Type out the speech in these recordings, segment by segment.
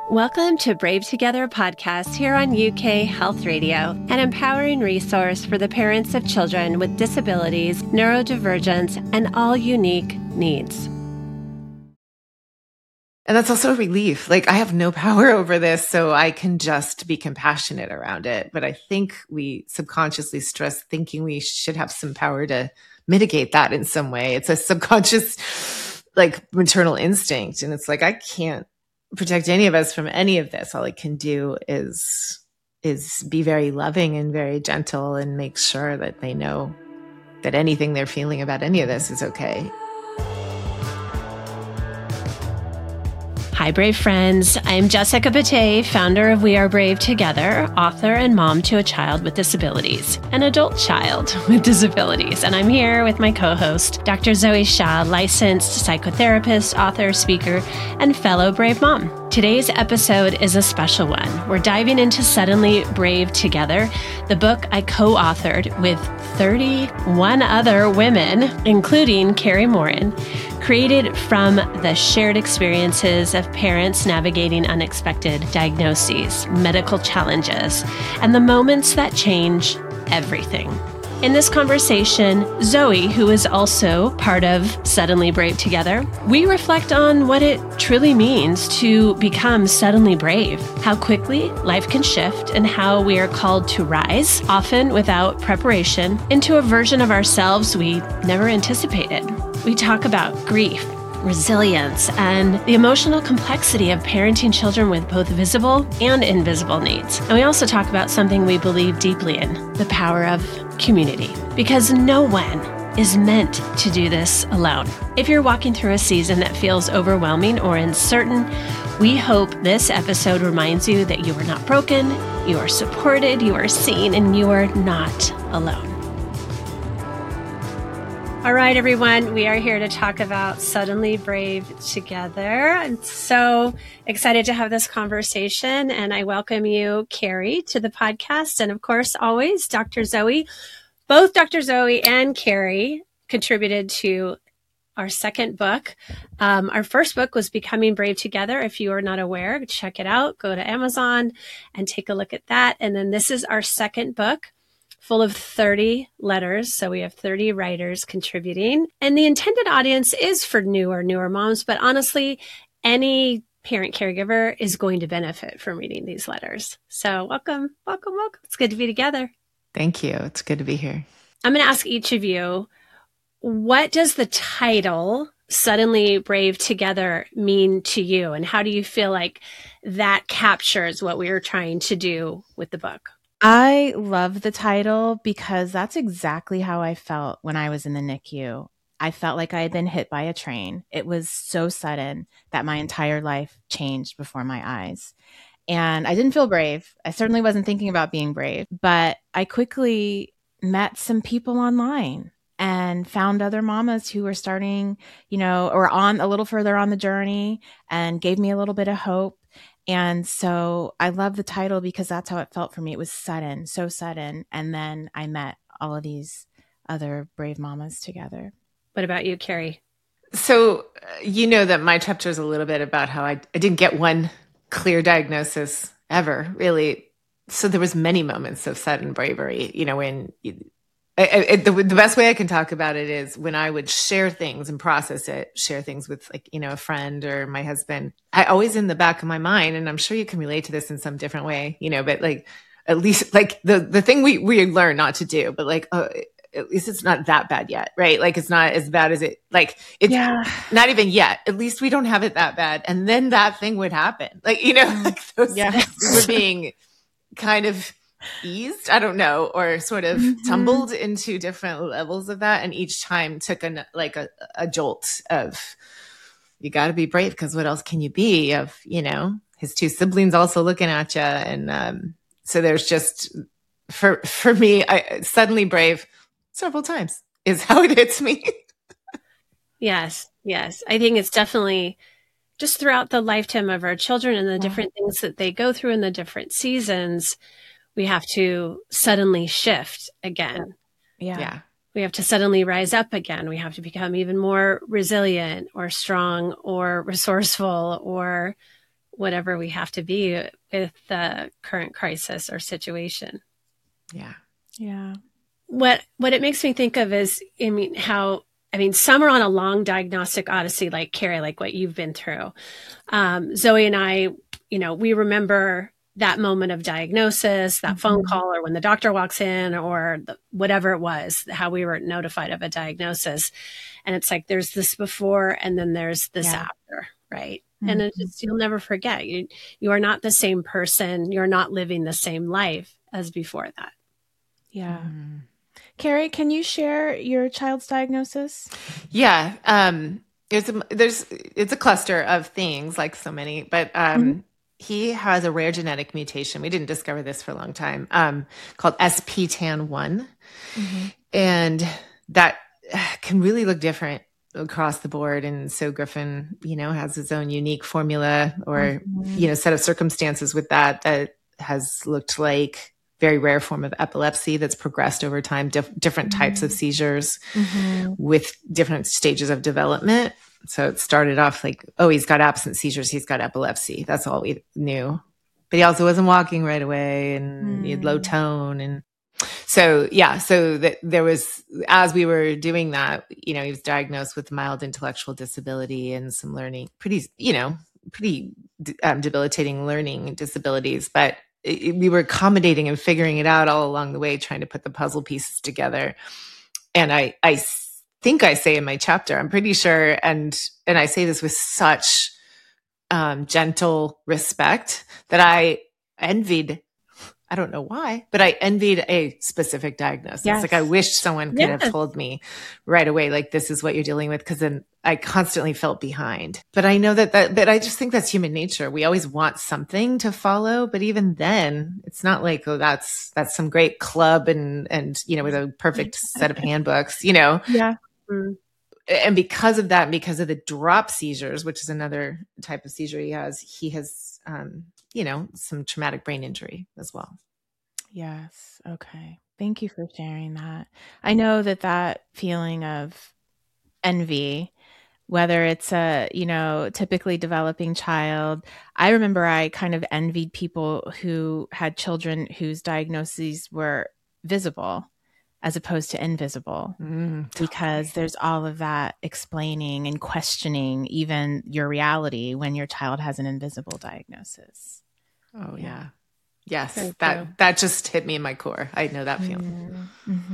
Welcome to Brave Together podcast here on UK Health Radio, an empowering resource for the parents of children with disabilities, neurodivergence, and all unique needs. And that's also a relief. Like, I have no power over this, so I can just be compassionate around it. But I think we subconsciously stress thinking we should have some power to mitigate that in some way. It's a subconscious, maternal instinct. And it's like, I can't protect any of us from any of this. All I can do is be very loving and very gentle and make sure that they know that anything they're feeling about any of this is okay. Hi, Brave friends. I'm Jessica Bate, founder of We Are Brave Together, author and mom to a child with disabilities, an adult child with disabilities. And I'm here with my co-host, Dr. Zoe Shah, licensed psychotherapist, author, speaker, and fellow Brave mom. Today's episode is a special one. We're diving into Suddenly Brave Together, the book I co-authored with 31 other women, including Carrie Morin, created from the shared experiences of parents navigating unexpected diagnoses, medical challenges, and the moments that change everything. In this conversation, Zoe, who is also part of Suddenly Brave Together, we reflect on what it truly means to become suddenly brave, how quickly life can shift, and how we are called to rise, often without preparation, into a version of ourselves we never anticipated. We talk about grief, resilience, and the emotional complexity of parenting children with both visible and invisible needs. And we also talk about something we believe deeply in, the power of community, because no one is meant to do this alone. If you're walking through a season that feels overwhelming or uncertain, we hope this episode reminds you that you are not broken, you are supported, you are seen, and you are not alone. All right, everyone, we are here to talk about Suddenly Brave Together. I'm so excited to have this conversation, and I welcome you, Carrie, to the podcast. And of course, always, Dr. Zoe. Both Dr. Zoe and Carrie contributed to our second book. Our first book was Becoming Brave Together. If you are not aware, check it out. Go to Amazon and take a look at that. And then this is our second book, full of 30 letters. So we have 30 writers contributing. And the intended audience is for newer moms, but honestly, any parent caregiver is going to benefit from reading these letters. So welcome. It's good to be together. Thank you. It's good to be here. I'm going to ask each of you, what does the title Suddenly Brave Together mean to you? And how do you feel like that captures what we were trying to do with the book? I love the title because that's exactly how I felt when I was in the NICU. I felt like I had been hit by a train. It was so sudden that my entire life changed before my eyes. And I didn't feel brave. I certainly wasn't thinking about being brave, but I quickly met some people online and found other mamas who were starting, or on a little further on the journey, and gave me a little bit of hope. And so I love the title because that's how it felt for me. It was sudden, so sudden. And then I met all of these other brave mamas together. What about you, Carrie? So you know that my chapter is a little bit about how I didn't get one clear diagnosis ever, really. So there was many moments of sudden bravery, when the best way I can talk about it is when I would share things and process it, share things with a friend or my husband. I always in the back of my mind, and I'm sure you can relate to this in some different way, but at least the thing we learn not to do, but at least it's not that bad yet, right? It's not as bad as it's not even yet. At least we don't have it that bad. And then that thing would happen. We were being kind of eased, I don't know, or sort of tumbled into different levels of that. And each time took a jolt of, you got to be brave because what else can you be, of, his two siblings also looking at you. And so there's just, for me, I suddenly brave several times is how it hits me. Yes. I think it's definitely just throughout the lifetime of our children and the different things that they go through in the different seasons, we have to suddenly shift again. Yeah. We have to suddenly rise up again. We have to become even more resilient or strong or resourceful or whatever we have to be with the current crisis or situation. Yeah. Yeah. What it makes me think of is, some are on a long diagnostic odyssey, like Carrie, like what you've been through. Zoe and I, we remember that moment of diagnosis, that phone call, or when the doctor walks in, or whatever it was, how we were notified of a diagnosis. And it's like, there's this before, and then there's this after, right? And it's just, you'll never forget. You are not the same person. You're not living the same life as before that. Yeah. Carrie, can you share your child's diagnosis? Yeah. It's a cluster of things, like so many, but he has a rare genetic mutation. We didn't discover this for a long time, called SPTAN1. And that can really look different across the board. And so Griffin, has his own unique formula or, set of circumstances with that has looked like very rare form of epilepsy that's progressed over time, different types of seizures with different stages of development. So it started off like, oh, he's got absent seizures, he's got epilepsy. That's all we knew. But he also wasn't walking right away, and he had low tone. And so, there was, as we were doing that, he was diagnosed with mild intellectual disability and some learning, pretty debilitating learning disabilities. But we were accommodating and figuring it out all along the way, trying to put the puzzle pieces together. And I think I say in my chapter, I'm pretty sure, and I say this with such gentle respect, that I envied, I don't know why, but I envied a specific diagnosis. Yes. Like, I wish someone could have told me right away, like, this is what you're dealing with, because then I constantly felt behind. But I know but I just think that's human nature. We always want something to follow, but even then, it's not like, oh, that's some great club and with a perfect set of handbooks, Yeah. And because of that, and because of the drop seizures, which is another type of seizure he has, some traumatic brain injury as well. Yes. Okay. Thank you for sharing that. I know that feeling of envy, whether it's a, typically developing child. I remember I kind of envied people who had children whose diagnoses were visible as opposed to invisible, because there's all of that explaining and questioning even your reality when your child has an invisible diagnosis. Oh, yeah. Yes, that just hit me in my core. I know that feeling.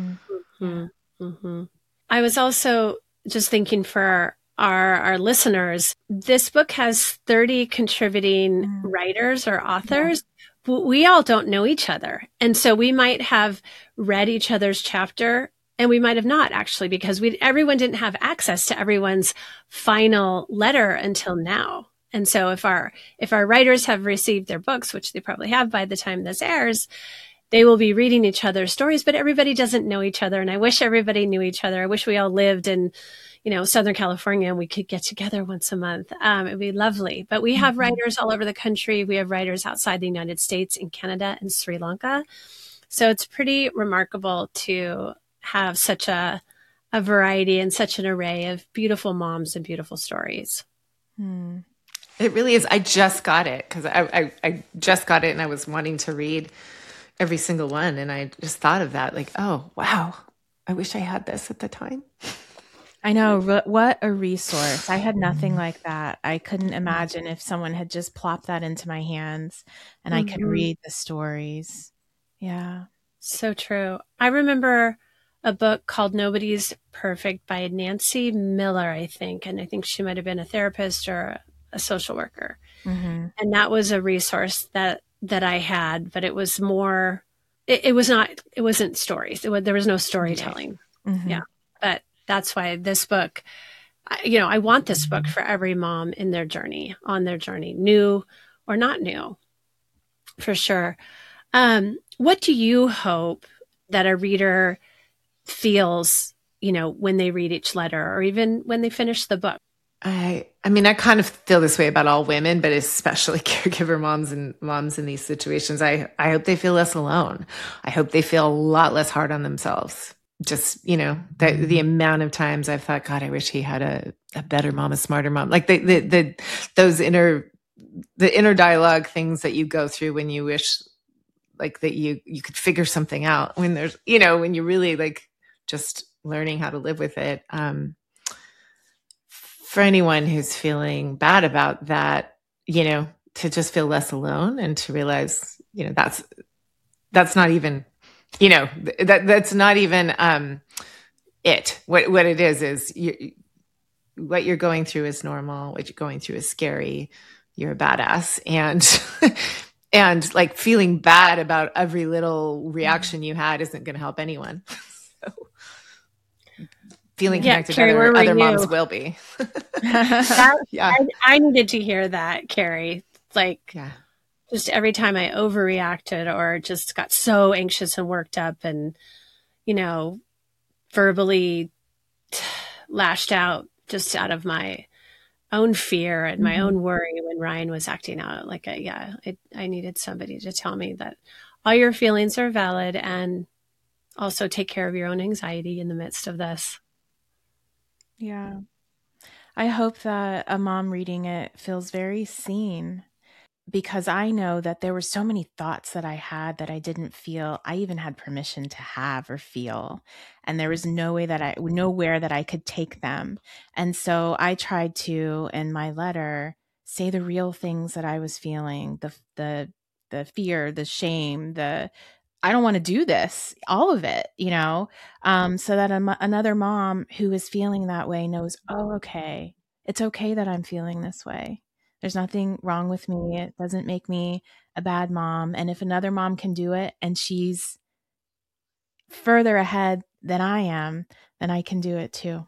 I was also just thinking for our listeners, this book has 30 contributing writers or authors. We all don't know each other. And so we might have read each other's chapter, and we might have not, actually, because everyone didn't have access to everyone's final letter until now. And so if our writers have received their books, which they probably have by the time this airs, they will be reading each other's stories, but everybody doesn't know each other. And I wish everybody knew each other. I wish we all lived in, Southern California, and we could get together once a month. It'd be lovely. But we have writers all over the country. We have writers outside the United States, in Canada and Sri Lanka. So it's pretty remarkable to have such a variety and such an array of beautiful moms and beautiful stories. It really is. I just got it because I just got it, and I was wanting to read every single one. And I just thought of that, like, oh, wow, I wish I had this at the time. I know. What a resource. I had nothing like that. I couldn't imagine if someone had just plopped that into my hands and I could read the stories. Yeah. So true. I remember a book called Nobody's Perfect by Nancy Miller, I think. And I think she might have been a therapist or a social worker. And that was a resource that I had, but it was more, it wasn't stories. There was no storytelling. Yeah. But that's why this book, I want this book for every mom in their journey, on their journey, new or not new, for sure. What do you hope that a reader feels, when they read each letter, or even when they finish the book? I kind of feel this way about all women, but especially caregiver moms and moms in these situations. I hope they feel less alone. I hope they feel a lot less hard on themselves. Just, the amount of times I've thought, God, I wish he had a better mom, a smarter mom. Like those inner the inner dialogue things that you go through when you wish like that you could figure something out, when there's, when you're really like just learning how to live with it. For anyone who's feeling bad about that, to just feel less alone and to realize, that's not even, that's not even it. What it is what you're going through is normal. What you're going through is scary. You're a badass. And like feeling bad about every little reaction you had isn't going to help anyone. So feeling connected to other moms will be. I needed to hear that, Carrie. Like, just every time I overreacted or just got so anxious and worked up and, verbally lashed out just out of my own fear and my own worry when Ryan was acting out. Like, I needed somebody to tell me that all your feelings are valid and also take care of your own anxiety in the midst of this. Yeah. I hope that a mom reading it feels very seen, because I know that there were so many thoughts that I had that I didn't feel I even had permission to have or feel. And there was nowhere that I could take them. And so I tried to, in my letter, say the real things that I was feeling, the fear, the shame, I don't want to do this, all of it, so that another mom who is feeling that way knows, oh, okay, it's okay that I'm feeling this way. There's nothing wrong with me. It doesn't make me a bad mom. And if another mom can do it and she's further ahead than I am, then I can do it too.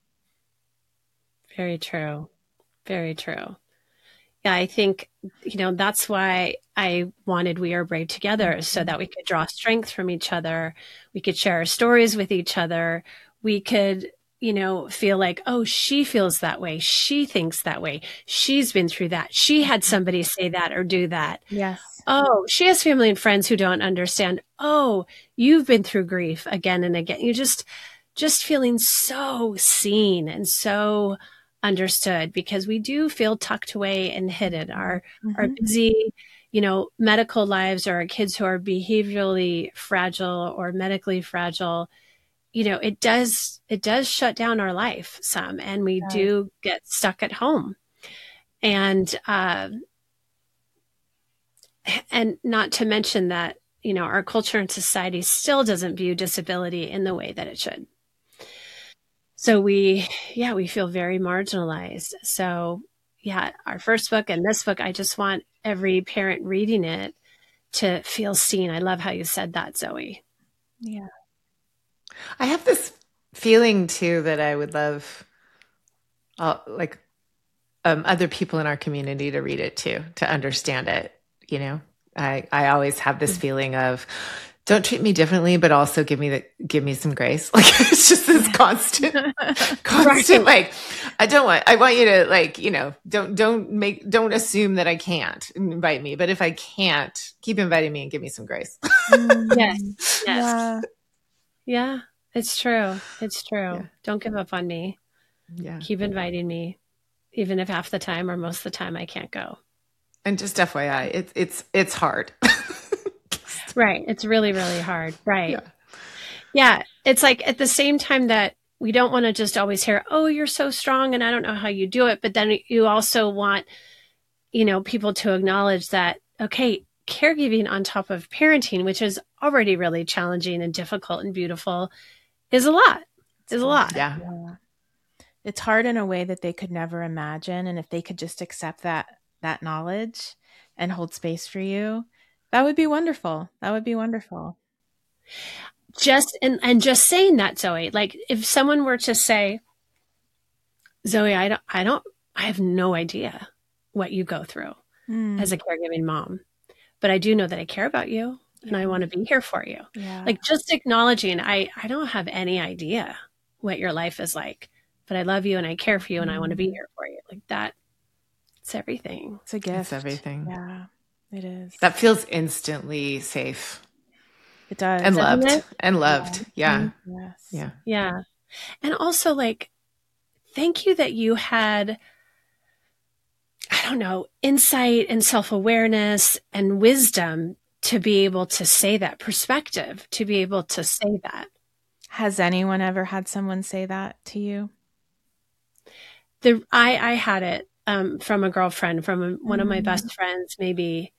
Very true. Very true. Yeah, I think, that's why I wanted We Are Brave together, so that we could draw strength from each other. We could share our stories with each other. We could, feel like, oh, she feels that way. She thinks that way. She's been through that. She had somebody say that or do that. Yes. Oh, she has family and friends who don't understand. Oh, you've been through grief again and again. You just feeling so seen and so understood, because we do feel tucked away and hidden. Our busy, medical lives, or our kids who are behaviorally fragile or medically fragile, it does shut down our life some, and we do get stuck at home. And not to mention that, our culture and society still doesn't view disability in the way that it should. So we feel very marginalized. So our first book and this book, I just want every parent reading it to feel seen. I love how you said that, Zoe. Yeah. I have this feeling too that I would love other people in our community to read it too, to understand it. I always have this feeling of, don't treat me differently, but also give me some grace. Like, it's just this constant, right. Like, I want you to don't assume that I can't invite me, but if I can't, keep inviting me and give me some grace. Yes. Yeah, it's true. It's true. Yeah. Don't give up on me. Yeah. Keep inviting me, even if half the time or most of the time I can't go. And just FYI, it's hard. Right. It's really, really hard. Right. Yeah. It's like at the same time that we don't want to just always hear, oh, you're so strong and I don't know how you do it. But then you also want, people to acknowledge that, okay, caregiving on top of parenting, which is already really challenging and difficult and beautiful, is a lot. Yeah. It's hard in a way that they could never imagine. And if they could just accept that knowledge and hold space for you, that would be wonderful. Just saying that, Zoe, like if someone were to say, Zoe, I have no idea what you go through as a caregiving mom, but I do know that I care about you and I want to be here for you. Yeah. Like just acknowledging, I don't have any idea what your life is like, but I love you and I care for you and I want to be here for you. Like that, it's everything. It's a gift. It's everything. Yeah, it is. That feels instantly safe. It does. And loved. Yeah. Yes. Yeah. Yeah. And also like, thank you that you had I don't know, insight and self-awareness and wisdom to be able to say that, perspective, to be able to say that. Has anyone ever had someone say that to you? I had it from a girlfriend, from one of my best friends, maybe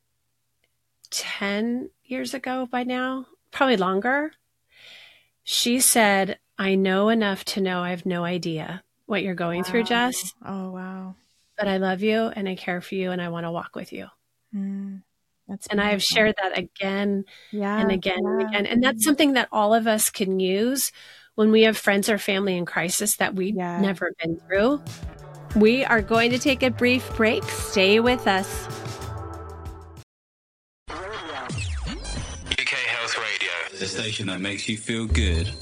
10 years ago by now, probably longer. She said, I know enough to know I have no idea what you're going through, Jess. Oh, wow. But I love you and I care for you and I want to walk with you. That's and I have shared that again and again and again. And that's something that all of us can use when we have friends or family in crisis that we've never been through. We are going to take a brief break. Stay with us. UK Health Radio, the station that makes you feel good.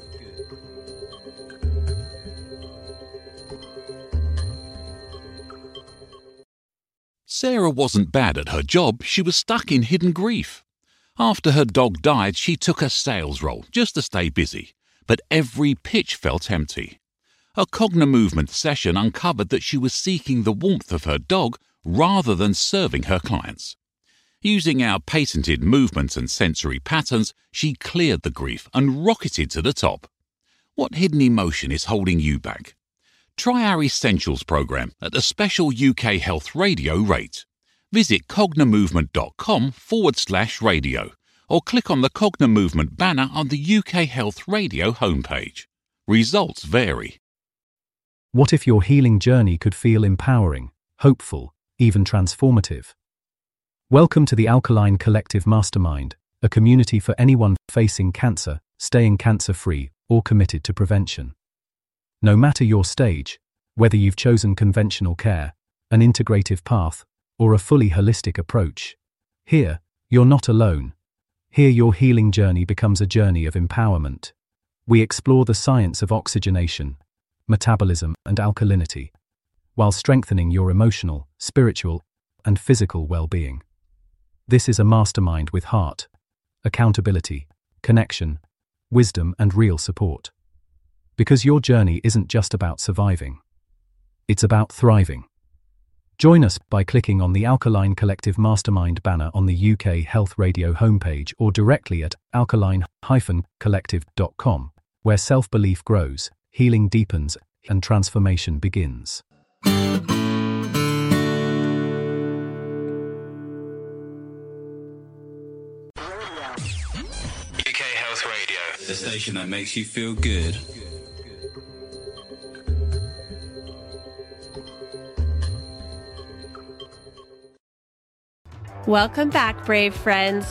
Sarah wasn't bad at her job, she was stuck in hidden grief. After her dog died, she took a sales role just to stay busy, but every pitch felt empty. A Cognimovement session uncovered that she was seeking the warmth of her dog rather than serving her clients. Using our patented movement and sensory patterns, she cleared the grief and rocketed to the top. What hidden emotion is holding you back? Try our Essentials program at a special UK Health Radio rate. Visit cognimovement.com/radio or click on the Cognimovement banner on the UK Health Radio homepage. Results vary. What if your healing journey could feel empowering, hopeful, even transformative? Welcome to the Alkaline Collective Mastermind, a community for anyone facing cancer, staying cancer-free, or committed to prevention. No matter your stage, whether you've chosen conventional care, an integrative path, or a fully holistic approach, here, you're not alone. Here your healing journey becomes a journey of empowerment. We explore the science of oxygenation, metabolism, and alkalinity, while strengthening your emotional, spiritual, and physical well-being. This is a mastermind with heart, accountability, connection, wisdom, and real support. Because your journey isn't just about surviving. It's about thriving. Join us by clicking on the Alkaline Collective Mastermind banner on the UK Health Radio homepage or directly at alkaline-collective.com, where self-belief grows, healing deepens, and transformation begins. UK Health Radio, the station that makes you feel good. Welcome back, brave friends.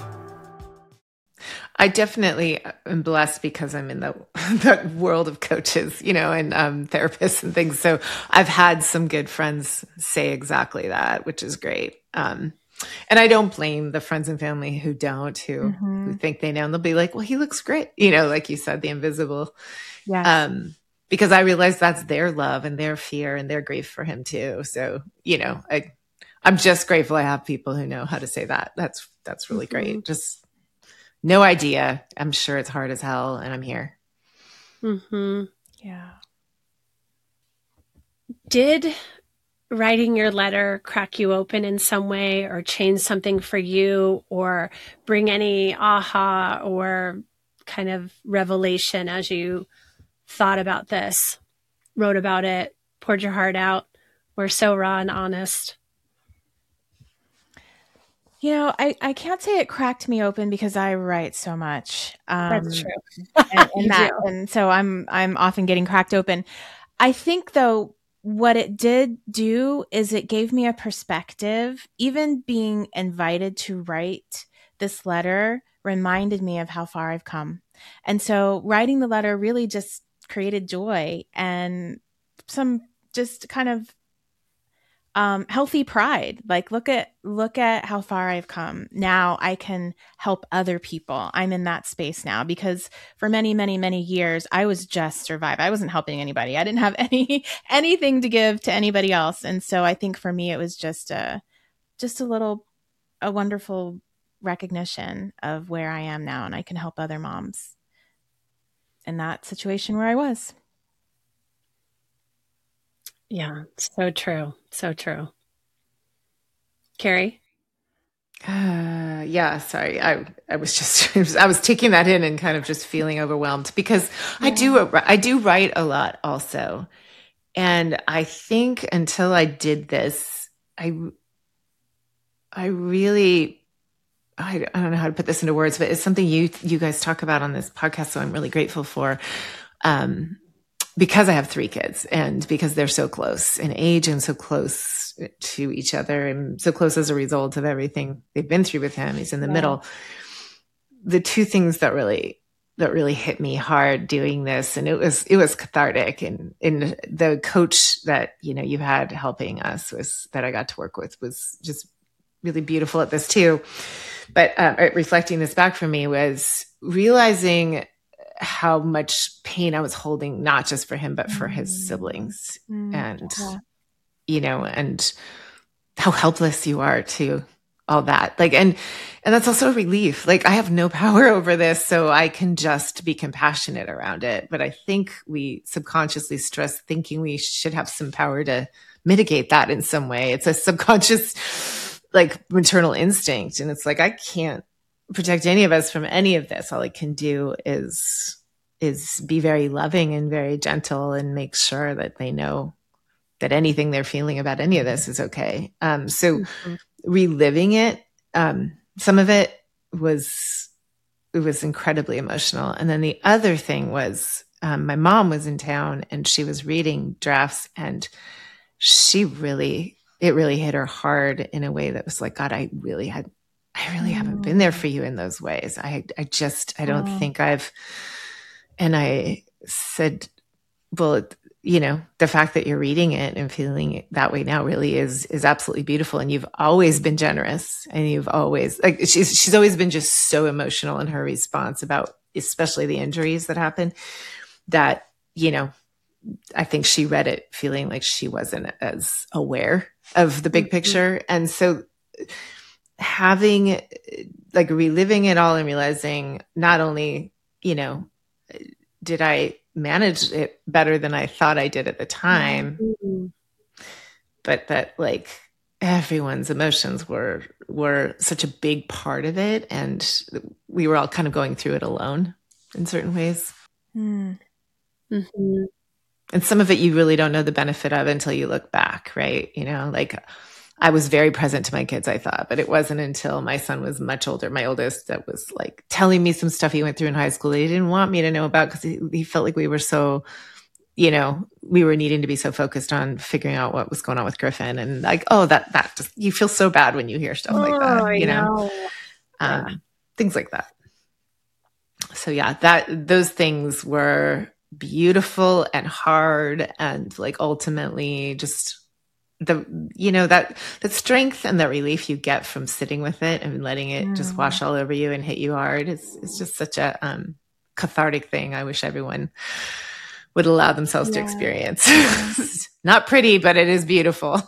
I definitely am blessed because I'm in the world of coaches, and therapists and things. So I've had some good friends say exactly that, which is great. And I don't blame the friends and family who don't, who think they know, and they'll be like, well, he looks great. Like you said, the invisible. Yes. Because I realize that's their love and their fear and their grief for him too. So, I'm just grateful I have people who know how to say that. That's really great. Just no idea. I'm sure it's hard as hell, and I'm here. Yeah. Did writing your letter crack you open in some way or change something for you or bring any aha or kind of revelation as you thought about this, wrote about it, poured your heart out, were so raw and honest? I can't say it cracked me open because I write so much. That's true. and so I'm often getting cracked open. I think though, what it did do is it gave me a perspective. Even being invited to write this letter reminded me of how far I've come. And so writing the letter really just created joy and some just kind of healthy pride. Like, look at how far I've come. Now I can help other people. I'm in that space now because for many, many, many years, I was just survive. I wasn't helping anybody. I didn't have anything to give to anybody else. And so I think for me, it was just a wonderful recognition of where I am now. And I can help other moms in that situation where I was. Yeah, so true. So true. Carrie? Yeah, sorry. I was just I was taking that in and kind of just feeling overwhelmed because I do write a lot also. And I think until I did this, I really I don't know how to put this into words, but it's something you guys talk about on this podcast, so I'm really grateful for. Because I have 3 kids and because they're so close in age and so close to each other and so close as a result of everything they've been through with him. He's in the middle. The 2 things that really hit me hard doing this, and it was cathartic. And the coach that, you had helping us that I got to work with was just really beautiful at this too. But reflecting this back for me was realizing how much pain I was holding, not just for him, but for his siblings and, and how helpless you are to all that. Like, and that's also a relief. Like, I have no power over this, so I can just be compassionate around it. But I think we subconsciously stress thinking we should have some power to mitigate that in some way. It's a subconscious, like, maternal instinct. And it's like, I can't protect any of us from any of this. All I can do is be very loving and very gentle and make sure that they know that anything they're feeling about any of this is okay. So reliving it, some of it was incredibly emotional. And then the other thing was, my mom was in town and she was reading drafts, and it really hit her hard in a way that was like, God, I really haven't been there for you in those ways. I don't think I've, and I said, well, the fact that you're reading it and feeling it that way now really is absolutely beautiful. And you've always been generous, and you've always, like, she's always been just so emotional in her response about, especially the injuries that happened, that, I think she read it feeling like she wasn't as aware of the big picture. And so having, like, reliving it all and realizing not only, did I manage it better than I thought I did at the time, but that, like, everyone's emotions were such a big part of it. And we were all kind of going through it alone in certain ways. Mm-hmm. And some of it you really don't know the benefit of until you look back, right? Like, I was very present to my kids, I thought, but it wasn't until my son was much older, my oldest, that was like telling me some stuff he went through in high school that he didn't want me to know about, because he felt like we were so, we were needing to be so focused on figuring out what was going on with Griffin. And like, oh, that just, you feel so bad when you hear stuff like that, things like that. So yeah, those things were beautiful and hard, and like ultimately just that strength and that relief you get from sitting with it and letting it just wash all over you and hit you hard. It's just such a cathartic thing. I wish everyone would allow themselves to experience. Not pretty, but it is beautiful.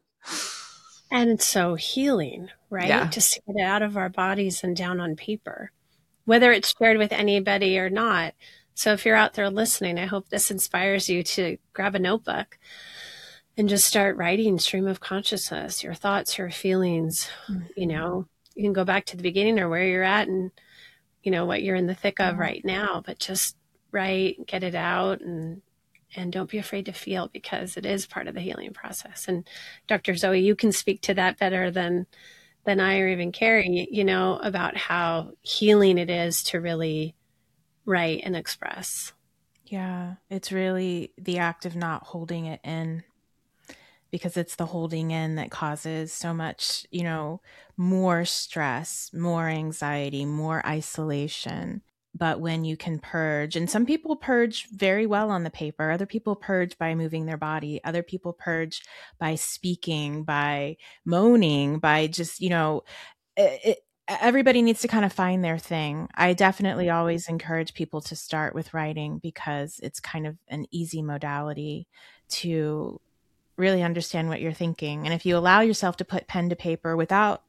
And it's so healing, right? Yeah. Just to get it out of our bodies and down on paper, whether it's shared with anybody or not. So if you're out there listening, I hope this inspires you to grab a notebook and just start writing stream of consciousness, your thoughts, your feelings. You can go back to the beginning or where you're at and, what you're in the thick of right now, but just write, get it out, and don't be afraid to feel, because it is part of the healing process. And Dr. Zoe, you can speak to that better than I or even Carrie, about how healing it is to really write and express. Yeah, it's really the act of not holding it in, because it's the holding in that causes so much, more stress, more anxiety, more isolation. But when you can purge, and some people purge very well on the paper, other people purge by moving their body, other people purge by speaking, by moaning, by just, everybody needs to kind of find their thing. I definitely always encourage people to start with writing, because it's kind of an easy modality to really understand what you're thinking. And if you allow yourself to put pen to paper without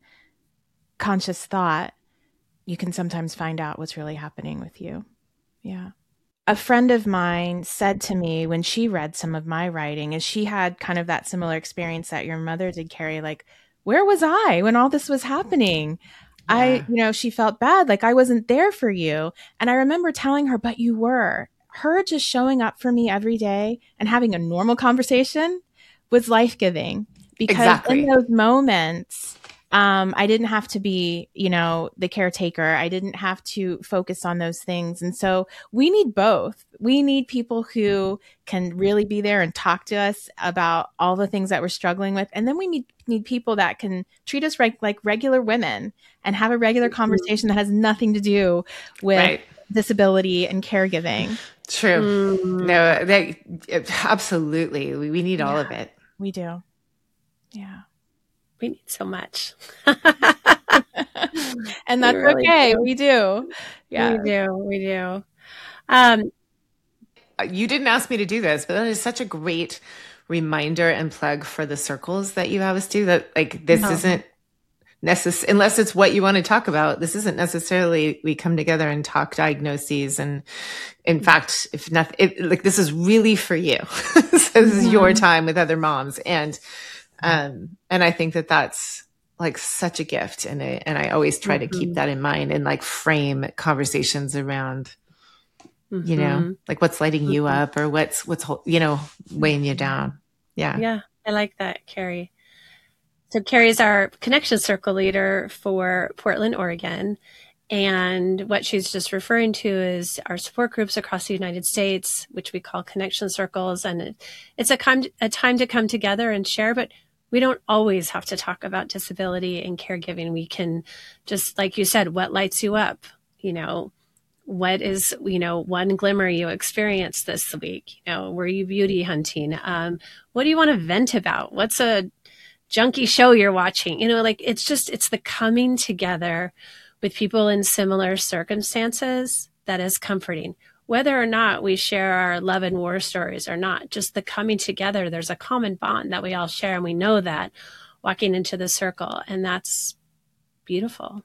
conscious thought, you can sometimes find out what's really happening with you. Yeah. a friend of mine said to me when she read some of my writing, and she had kind of that similar experience that your mother did, Carrie, like, where was I when all this was happening? She felt bad, like I wasn't there for you. And I remember telling her, but you were. Her just showing up for me every day and having a normal conversation was life-giving, because in those moments, I didn't have to be, the caretaker. I didn't have to focus on those things. And so we need both. We need people who can really be there and talk to us about all the things that we're struggling with. And then we need people that can treat us like regular women and have a regular conversation that has nothing to do with disability and caregiving. True. No, absolutely. We need all of it. We do. Yeah. We need so much. And that's really okay. We do. Yeah. We do. You didn't ask me to do this, but that is such a great reminder and plug for the circles that you have us do, that like this isn't necessary, unless it's what you want to talk about. This isn't necessarily we come together and talk diagnoses. And in fact, if nothing, this is really for you. So this is your time with other moms. And I think that that's like such a gift. And I always try to keep that in mind and like frame conversations around, like what's lighting you up or what's, weighing you down. Yeah. Yeah. I like that, Carrie. So Carrie's our Connection Circle leader for Portland, Oregon. And what she's just referring to is our support groups across the United States, which we call Connection Circles. And it's a time to come together and share, but we don't always have to talk about disability and caregiving. We can just, like you said, what lights you up? What is, one glimmer you experienced this week? Were you beauty hunting? What do you want to vent about? What's a junky show you're watching? It's the coming together with people in similar circumstances that is comforting. Whether or not we share our love and war stories or not, just the coming together, there's a common bond that we all share. And we know that walking into the circle, and that's beautiful.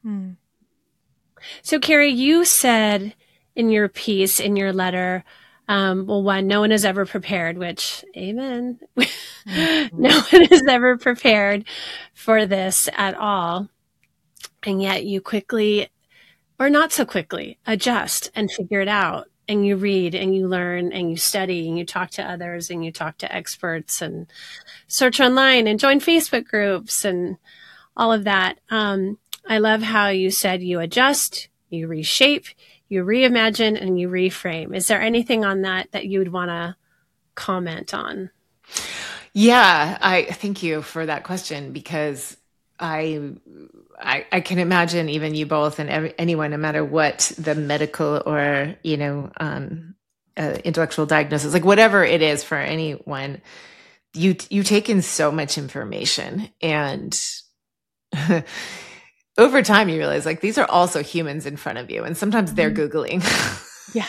So Carrie, you said in your piece, in your letter, one, no one is ever prepared, which, amen. No one is ever prepared for this at all. And yet you quickly, or not so quickly, adjust and figure it out. And you read and you learn and you study and you talk to others and you talk to experts and search online and join Facebook groups and all of that. I love how you said you adjust, you reshape, you reimagine, and you reframe. Is there anything on that you would want to comment on? Yeah, I thank you for that question, because I can imagine even you both and anyone, no matter what the medical or, intellectual diagnosis, like whatever it is for anyone, you take in so much information, and over time you realize like these are also humans in front of you, and sometimes they're Googling. Yeah.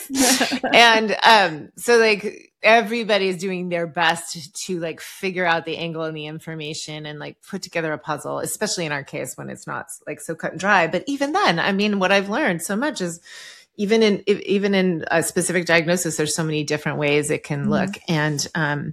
And so like everybody's doing their best to like figure out the angle and the information and like put together a puzzle, especially in our case when it's not like so cut and dry. But even then, I mean, what I've learned so much is even in a specific diagnosis, there's so many different ways it can look. And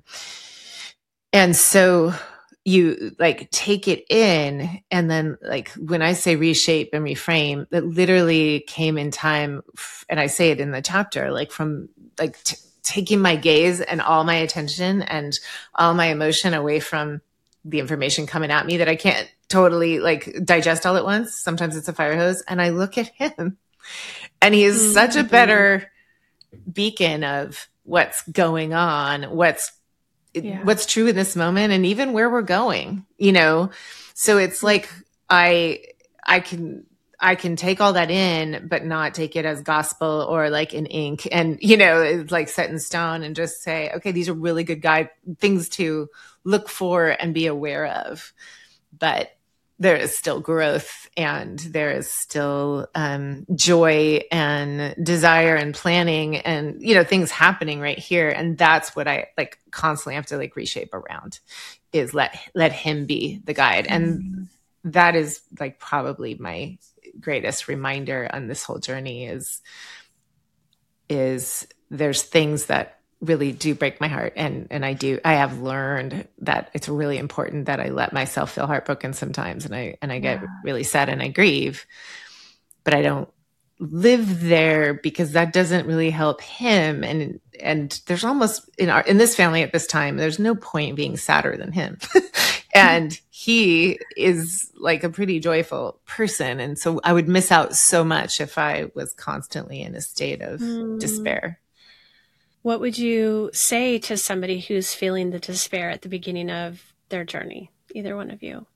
so you like take it in, and then like when I say reshape and reframe, that literally came in time, and I say it in the chapter, like from like taking my gaze and all my attention and all my emotion away from the information coming at me that I can't totally like digest all at once. Sometimes it's a fire hose, and I look at him, and he is such a better beacon of what's going on, what's true in this moment, and even where we're going, So it's like, I can take all that in, but not take it as gospel or like in ink and, it's like set in stone, and just say, okay, these are really good things to look for and be aware of. But there is still growth, and there is still joy and desire and planning and, things happening right here. And that's what I like constantly have to like reshape around, is let him be the guide. And that is like probably my greatest reminder on this whole journey, is is there's things that really do break my heart. And I have learned that it's really important that I let myself feel heartbroken sometimes. And I get really sad and I grieve, but I don't live there because that doesn't really help him. And there's almost in this family at this time, there's no point being sadder than him. And he is like a pretty joyful person. And so I would miss out so much if I was constantly in a state of despair. What would you say to somebody who's feeling the despair at the beginning of their journey? Either one of you.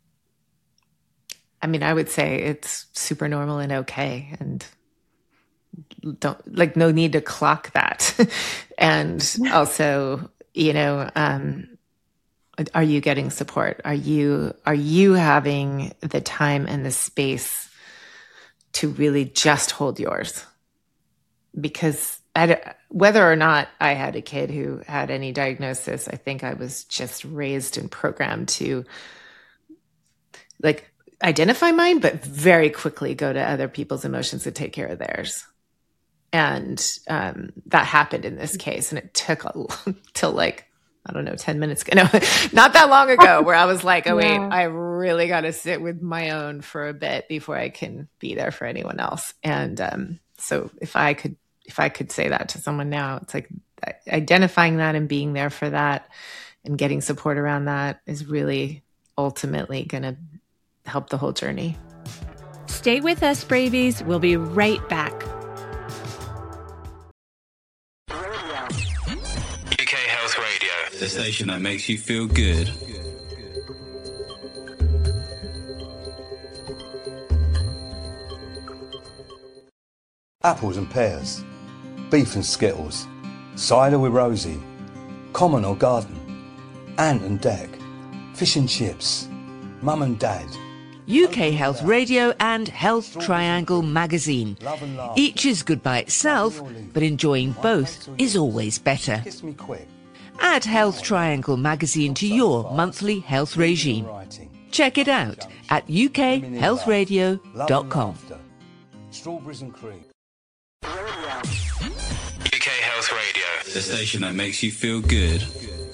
I mean, I would say it's super normal and okay. And no need to clock that. And also, are you getting support? Are you having the time and the space to really just hold yours? Because whether or not I had a kid who had any diagnosis, I think I was just raised and programmed to identify mine, but very quickly go to other people's emotions and take care of theirs. And that happened in this case. And it took till 10 minutes ago. No, not that long ago, where I was like, oh, wait, I really got to sit with my own for a bit before I can be there for anyone else. And so if I could say that to someone now, it's like identifying that and being there for that and getting support around that is really ultimately going to help the whole journey. Stay with us, Bravies. We'll be right back. UK Health Radio, the station that makes you feel good. Apples and pears, beef and skittles, cider with Rosie, common or garden, ant and deck, fish and chips, mum and dad. UK Health Radio and Health Triangle magazine. Each is good by itself, but enjoying both is always better. Kiss me quick. Add Health Triangle magazine to your monthly health regime. Check it out at ukhealthradio.com. Strawberries and cream. UK Health Radio, the station that makes you feel good.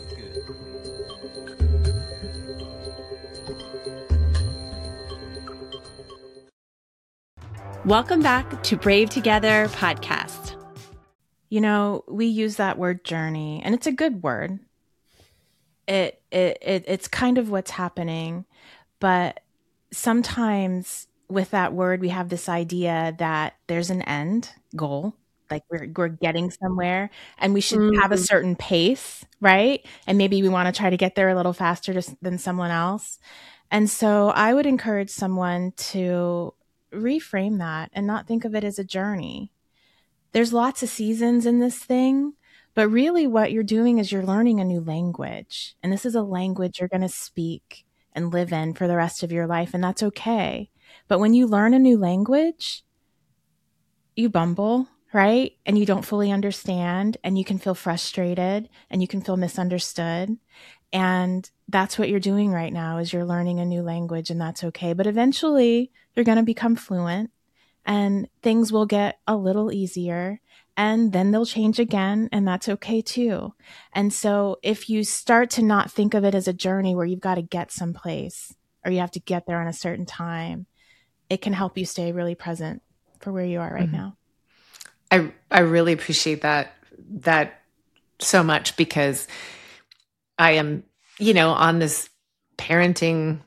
Welcome back to Brave Together podcast. We use that word journey, and it's a good word. It's kind of what's happening, but sometimes with that word, we have this idea that there's an end goal, like we're getting somewhere, and we should have a certain pace, right? And maybe we want to try to get there a little faster than someone else. And so I would encourage someone to reframe that and not think of it as a journey. There's lots of seasons in this thing, but really what you're doing is you're learning a new language. And this is a language you're going to speak and live in for the rest of your life, and that's okay. But when you learn a new language, you bumble, right? And you don't fully understand, and you can feel frustrated, and you can feel misunderstood. And that's what you're doing right now is you're learning a new language, and that's okay. But eventually you're going to become fluent, and things will get a little easier, and then they'll change again, and that's okay too. And so if you start to not think of it as a journey where you've got to get someplace or you have to get there on a certain time, it can help you stay really present for where you are right now. I really appreciate that so much, because I am, on this parenting,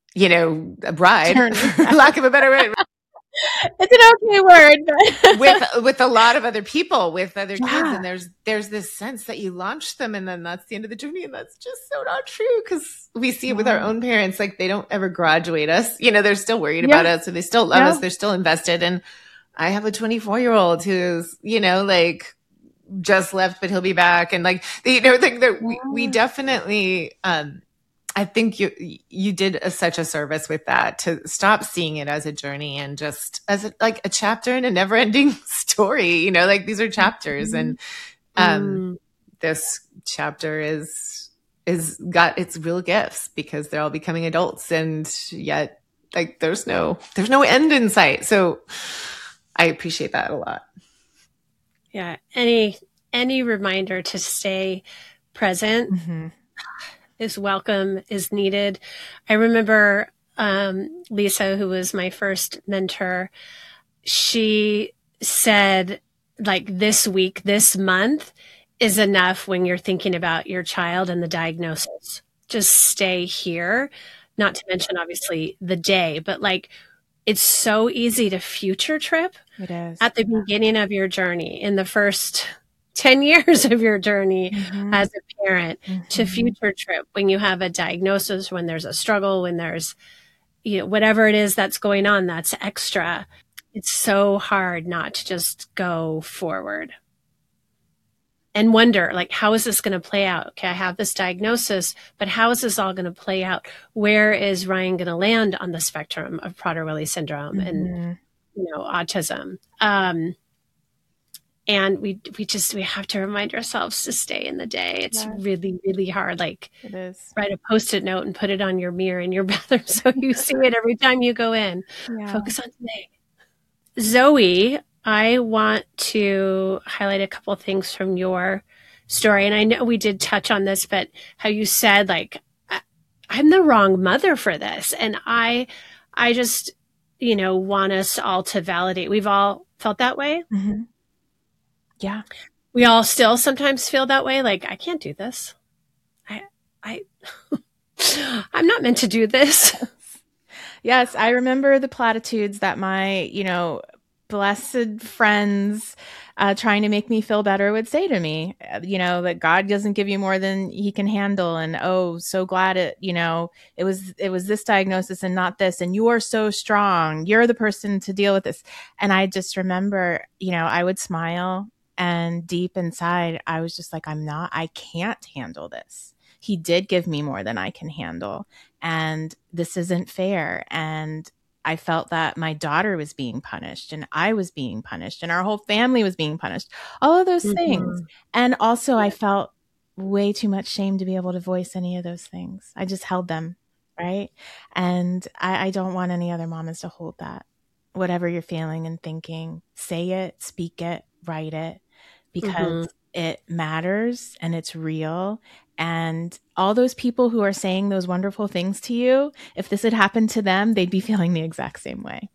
ride, lack of a better word. It's an okay word. with a lot of other people, with other kids. And there's this sense that you launch them and then that's the end of the journey. And that's just so not true, because we see it with our own parents. Like, they don't ever graduate us. They're still worried about us, and they still love us. They're still invested. And I have a 24-year-old who's, just left, but he'll be back. And we definitely, I think you did such a service with that, to stop seeing it as a journey and just as a chapter in a never ending story, these are chapters. And, this chapter is got its real gifts, because they're all becoming adults, and yet there's no end in sight. So I appreciate that a lot. Yeah. Any reminder to stay present is welcome, is needed. I remember Lisa, who was my first mentor, she said, like, this week, this month is enough when you're thinking about your child and the diagnosis. Just stay here. Not to mention, obviously, the day, but like, it's so easy to future trip. It is. At the beginning of your journey, in the first 10 years of your journey as a parent, to future trip when you have a diagnosis, when there's a struggle, when there's, whatever it is that's going on, that's extra. It's so hard not to just go forward and wonder, like, how is this going to play out? Okay, I have this diagnosis, but how is this all going to play out? Where is Ryan going to land on the spectrum of Prader-Willi syndrome and, autism? And we have to remind ourselves to stay in the day. It's really, really hard. Like, it is. Write a Post-it note and put it on your mirror in your bathroom so you see it every time you go in. Yeah. Focus on today. Zoe, I want to highlight a couple of things from your story. And I know we did touch on this, but how you said, like, I'm the wrong mother for this. And I just, want us all to validate. We've all felt that way. Mm-hmm. Yeah. We all still sometimes feel that way. Like, I can't do this. I'm not meant to do this. Yes, I remember the platitudes that my, blessed friends trying to make me feel better would say to me, that God doesn't give you more than he can handle. And, oh, so glad it was this diagnosis and not this. And you are so strong. You're the person to deal with this. And I just remember, I would smile, and deep inside, I was just like, I can't handle this. He did give me more than I can handle. And this isn't fair. And I felt that my daughter was being punished, and I was being punished, and our whole family was being punished. All of those things. And also I felt way too much shame to be able to voice any of those things. I just held them, right? And I don't want any other mamas to hold that. Whatever you're feeling and thinking, say it, speak it, write it, because it matters and it's real. And all those people who are saying those wonderful things to you, if this had happened to them, they'd be feeling the exact same way.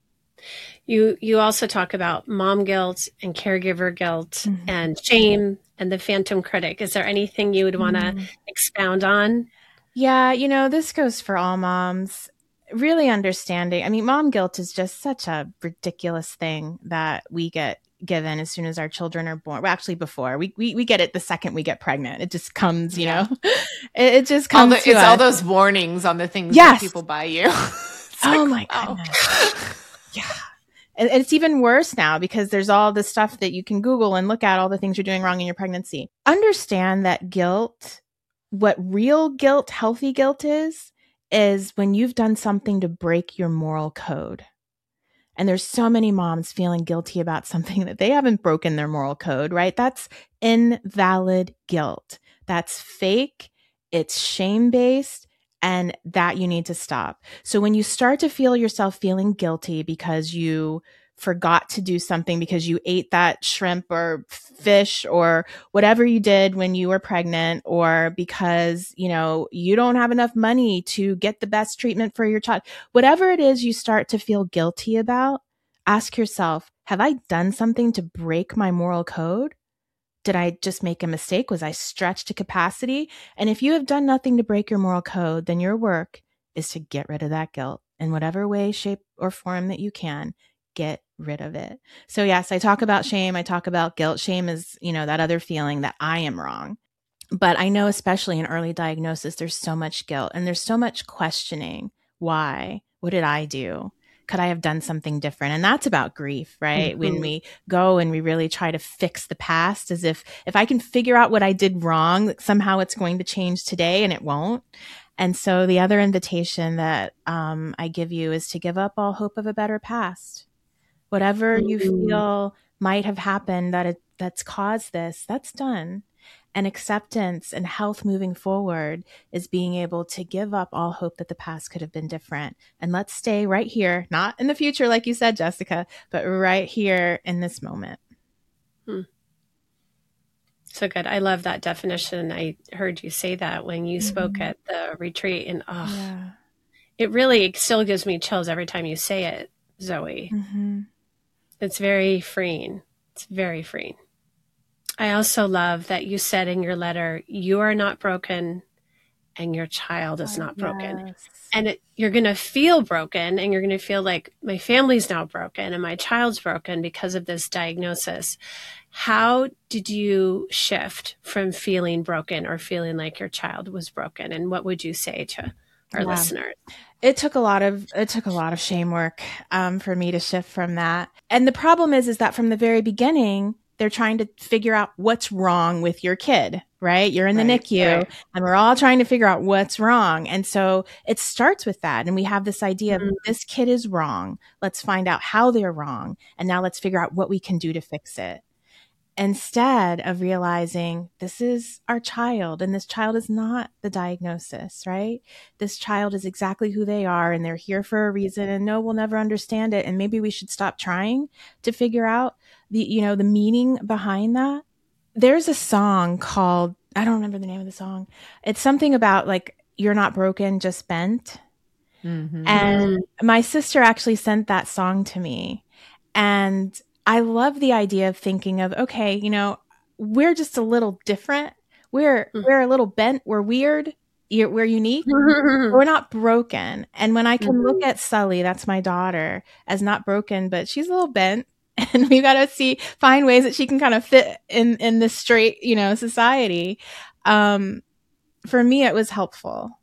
You also talk about mom guilt and caregiver guilt and shame and the phantom critic. Is there anything you would want to expound on? Yeah, this goes for all moms. Really understanding. I mean, mom guilt is just such a ridiculous thing that we get given as soon as our children are born. Well, actually, before we get it the second we get pregnant. It just comes, it just comes. It's all those warnings on the things that people buy you. My goodness. Yeah. And it's even worse now because there's all this stuff that you can Google and look at, all the things you're doing wrong in your pregnancy. Understand that guilt, what real guilt, healthy guilt is when you've done something to break your moral code. And there's so many moms feeling guilty about something that they haven't broken their moral code, right? That's invalid guilt. That's fake. It's shame-based, and that you need to stop. So when you start to feel yourself feeling guilty because you forgot to do something, because you ate that shrimp or fish or whatever you did when you were pregnant, or because, you don't have enough money to get the best treatment for your child, whatever it is you start to feel guilty about, ask yourself, have I done something to break my moral code? Did I just make a mistake? Was I stretched to capacity? And if you have done nothing to break your moral code, then your work is to get rid of that guilt in whatever way, shape, or form that you can. Get rid of it. So yes, I talk about shame. I talk about guilt. Shame is, that other feeling that I am wrong. But I know especially in early diagnosis, there's so much guilt and there's so much questioning. Why? What did I do? Could I have done something different? And that's about grief, right? When we go and we really try to fix the past, as if I can figure out what I did wrong, somehow it's going to change today, and it won't. And so the other invitation that I give you is to give up all hope of a better past. Whatever you feel might have happened that's caused this, that's done. And acceptance and health moving forward is being able to give up all hope that the past could have been different. And let's stay right here, not in the future, like you said, Jessica, but right here in this moment. So good. I love that definition. I heard you say that when you spoke at the retreat, and it really still gives me chills every time you say it, Zoe. It's very freeing. It's very freeing. I also love that you said in your letter, you are not broken and your child is not broken. And you're going to feel broken, and you're going to feel like my family's now broken and my child's broken because of this diagnosis. How did you shift from feeling broken or feeling like your child was broken? And what would you say to our listeners? It took a lot of shame work for me to shift from that. And the problem is that from the very beginning, they're trying to figure out what's wrong with your kid, right? You're in the NICU and we're all trying to figure out what's wrong. And so it starts with that. And we have this idea of this kid is wrong. Let's find out how they're wrong. And now let's figure out what we can do to fix it. Instead of realizing this is our child and this child is not the diagnosis, right? This child is exactly who they are and they're here for a reason, and no, we'll never understand it. And maybe we should stop trying to figure out the meaning behind that. There's a song called, I don't remember the name of the song. It's something about like, you're not broken, just bent. And my sister actually sent that song to me. And I love the idea of thinking of, okay, we're just a little different. We're a little bent. We're weird. We're unique. We're not broken. And when I can look at Sully, that's my daughter, as not broken, but she's a little bent, and we got to find ways that she can kind of fit in this straight, society. For me, it was helpful.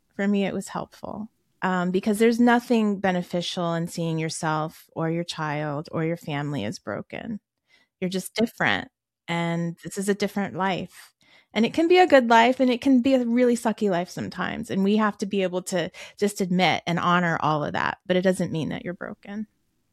Because there's nothing beneficial in seeing yourself or your child or your family as broken. You're just different. And this is a different life. And it can be a good life and it can be a really sucky life sometimes. And we have to be able to just admit and honor all of that. But it doesn't mean that you're broken.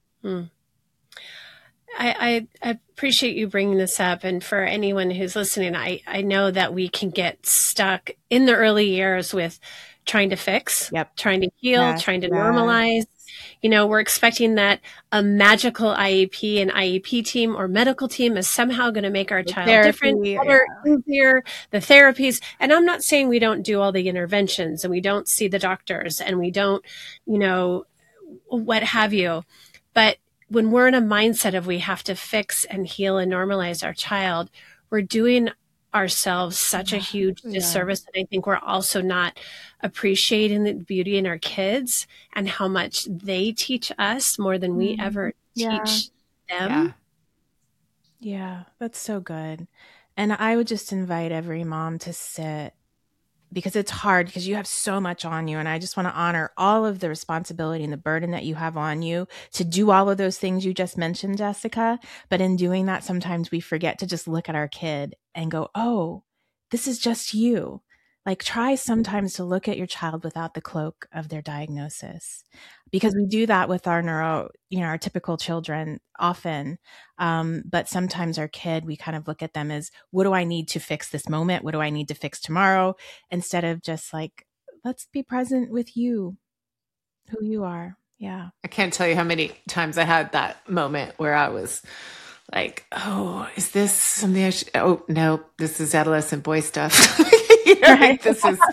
I appreciate you bringing this up. And for anyone who's listening, I know that we can get stuck in the early years with trying to fix, trying to heal, trying to normalize. We're expecting that a magical IEP and IEP team or medical team is somehow going to make our child different, better, easier, the therapies. And I'm not saying we don't do all the interventions and we don't see the doctors and we don't, what have you. But when we're in a mindset of we have to fix and heal and normalize our child, we're doing ourselves such a huge disservice. And I think we're also not appreciating the beauty in our kids and how much they teach us more than we ever teach them. Yeah, that's so good. And I would just invite every mom to sit, because it's hard because you have so much on you. And I just want to honor all of the responsibility and the burden that you have on you to do all of those things you just mentioned, Jessica. But in doing that, sometimes we forget to just look at our kid and go, oh, this is just you. Like, try sometimes to look at your child without the cloak of their diagnosis, because we do that with our our typical children often. But sometimes our kid, we kind of look at them as, what do I need to fix this moment? What do I need to fix tomorrow? Instead of just like, let's be present with you, who you are. Yeah. I can't tell you how many times I had that moment where I was like, oh, is this something I should, oh no, this is adolescent boy stuff. Like, this is,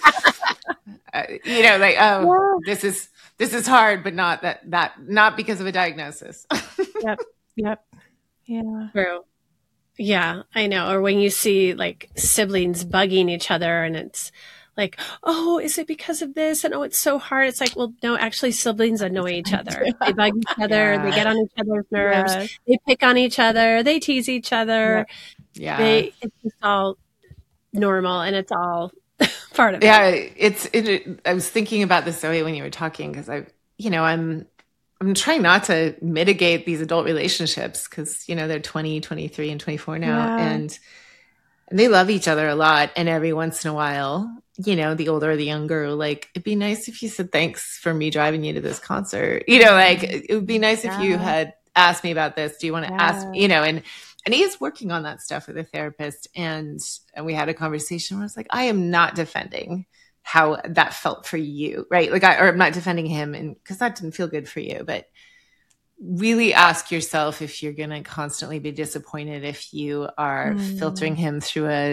this is hard, but not not because of a diagnosis. Yep. Yeah. True. Yeah, I know. Or when you see like siblings bugging each other and it's like, oh, is it because of this? And oh, it's so hard. It's like, well, no, actually siblings annoy each other. They bug each other. They get on each other's nerves. They pick on each other. They tease each other. Yeah. It's just all normal and it's all part of it. Yeah. I was thinking about this, Zoe, when you were talking, because I'm trying not to mitigate these adult relationships because, they're 20, 23 and 24 now. And they love each other a lot. And every once in a while, the older or the younger, like, it'd be nice if you said, thanks for me driving you to this concert. It would be nice if you had asked me about this. Do you want to ask, and he is working on that stuff with a therapist. And we had a conversation where I was like, I am not defending how that felt for you, right? Like, I'm not defending him, and because that didn't feel good for you, but really ask yourself if you're going to constantly be disappointed if you are filtering him through a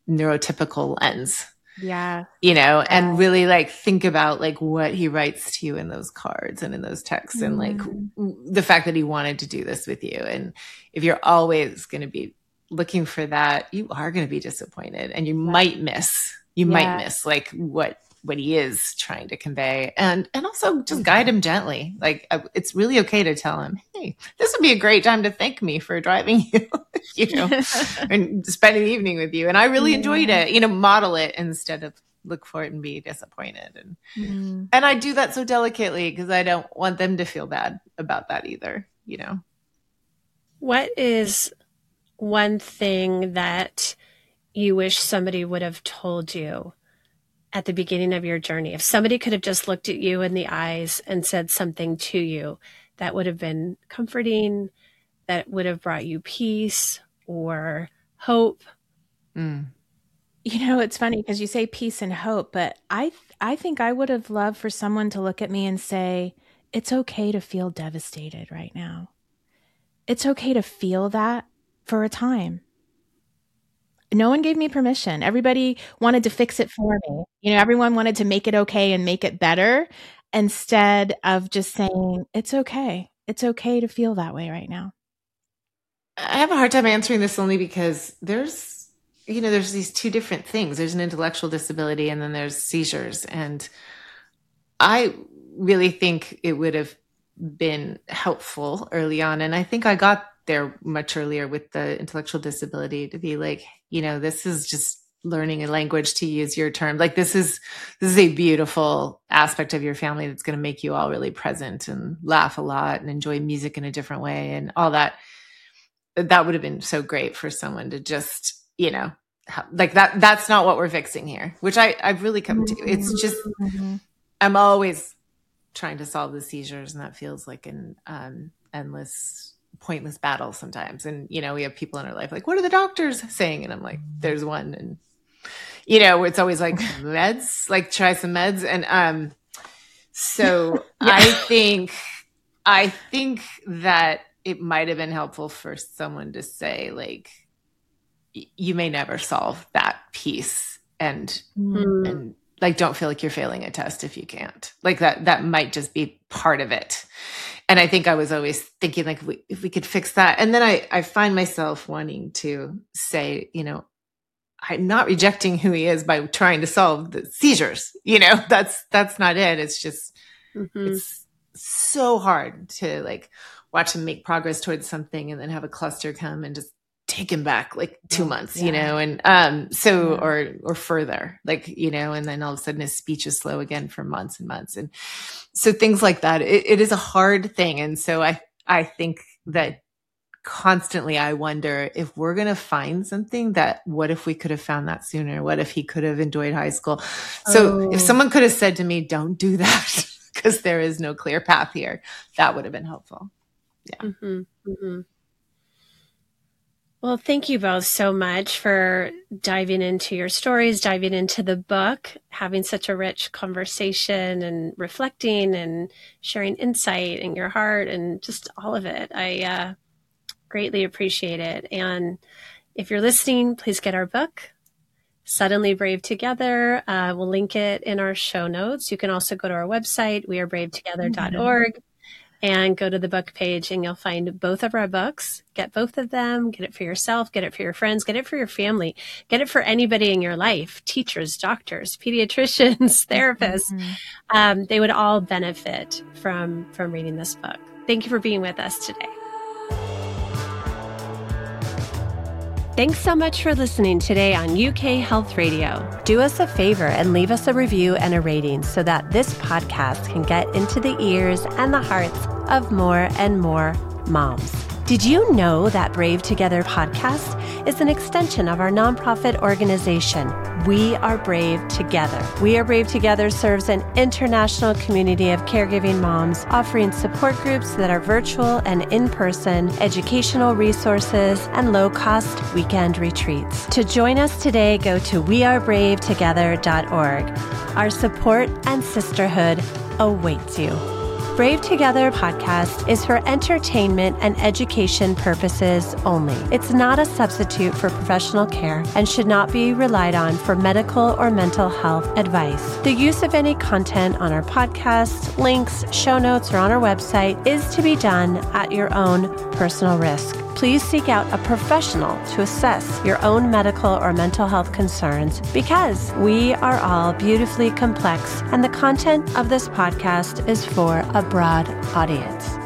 neurotypical lens. Yeah. And really like think about like what he writes to you in those cards and in those texts and like the fact that he wanted to do this with you. And if you're always going to be looking for that, you are going to be disappointed and you might miss like what he is trying to convey, and also just guide him gently. Like it's really okay to tell him, hey, this would be a great time to thank me for driving you, and spending the evening with you. And I really enjoyed it, model it instead of look for it and be disappointed. And I do that so delicately because I don't want them to feel bad about that either, What is one thing that you wish somebody would have told you at the beginning of your journey? If somebody could have just looked at you in the eyes and said something to you that would have been comforting, that would have brought you peace or hope. It's funny because you say peace and hope, but I think I would have loved for someone to look at me and say, it's okay to feel devastated right now. It's okay to feel that for a time. No one gave me permission. Everybody wanted to fix it for me. Everyone wanted to make it okay and make it better instead of just saying, it's okay. It's okay to feel that way right now. I have a hard time answering this only because there's these two different things. There's an intellectual disability and then there's seizures. And I really think it would have been helpful early on. And I think I got there much earlier with the intellectual disability to be like, this is just learning a language, to use your term. Like this is a beautiful aspect of your family that's going to make you all really present and laugh a lot and enjoy music in a different way and all that. That would have been so great for someone to just, like that's not what we're fixing here, which I've really come to. It's just, I'm always trying to solve the seizures, and that feels like an endless, pointless battle sometimes. And, we have people in our life like, what are the doctors saying? And I'm like, there's one. And, where it's always like meds, like try some meds. And so I think that it might have been helpful for someone to say, like, you may never solve that piece. And like, don't feel like you're failing a test if you can't. Like that might just be part of it. And I think I was always thinking, like, if we could fix that. And then I find myself wanting to say, I'm not rejecting who he is by trying to solve the seizures. That's not it. It's just, it's so hard to like watch him make progress towards something and then have a cluster come and just take him back like 2 months, and or further, like, and then all of a sudden his speech is slow again for months and months. And so things like that, it is a hard thing. And so I think that constantly I wonder if we're going to find something that, what if we could have found that sooner? What if he could have enjoyed high school? So if someone could have said to me, don't do that because there is no clear path here, that would have been helpful. Yeah. Well, thank you both so much for diving into your stories, diving into the book, having such a rich conversation and reflecting and sharing insight in your heart and just all of it. I greatly appreciate it. And if you're listening, please get our book, Suddenly Brave Together. We'll link it in our show notes. You can also go to our website, wearebravetogether.org. And go to the book page and you'll find both of our books. Get both of them. Get it for yourself. Get it for your friends. Get it for your family. Get it for anybody in your life. Teachers, doctors, pediatricians, therapists. They would all benefit from reading this book. Thank you for being with us today. Thanks so much for listening today on UK Health Radio. Do us a favor and leave us a review and a rating so that this podcast can get into the ears and the hearts of more and more moms. Did you know that Brave Together podcast is an extension of our nonprofit organization, We Are Brave Together? We Are Brave Together serves an international community of caregiving moms, offering support groups that are virtual and in-person, educational resources, and low-cost weekend retreats. To join us today, go to wearebravetogether.org. Our support and sisterhood awaits you. Brave Together podcast is for entertainment and education purposes only. It's not a substitute for professional care and should not be relied on for medical or mental health advice. The use of any content on our podcast, links, show notes, or on our website is to be done at your own personal risk. Please seek out a professional to assess your own medical or mental health concerns because we are all beautifully complex and the content of this podcast is for a broad audience.